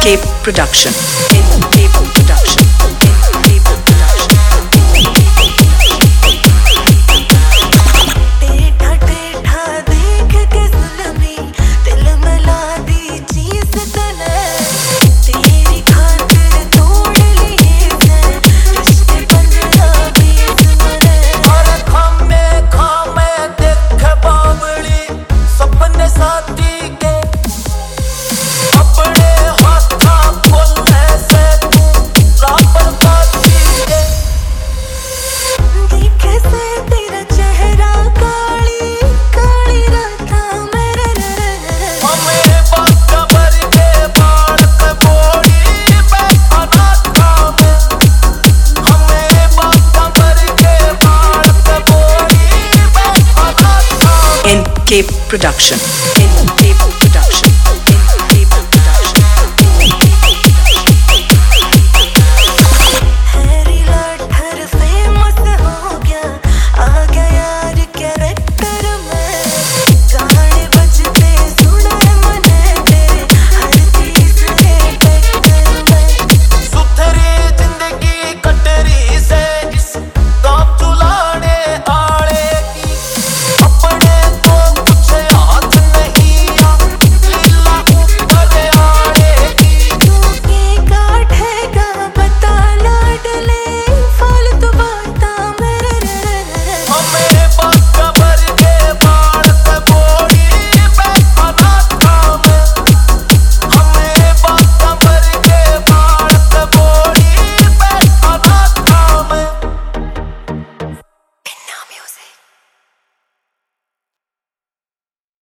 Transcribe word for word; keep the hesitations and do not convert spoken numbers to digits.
K Production. N K Production. N K Production. टेढ़ा टेढ़ा देख के जुल्मी दिल मिला दी चीज़ तने तेरी खातिर तोड़ लिए थे रिश्ते पंद्रह बीस मरे और खामे खामे देख बावली सपने साथी के अपने हाथा खोलने से तू रापर पाती के देखे से तेरा चेहरा काली काली राता मेरे मेरे बात भर के बाल पे बोली बैठा था मैं मेरे बात भर के बाल पे बोली बैठा था N K Production. N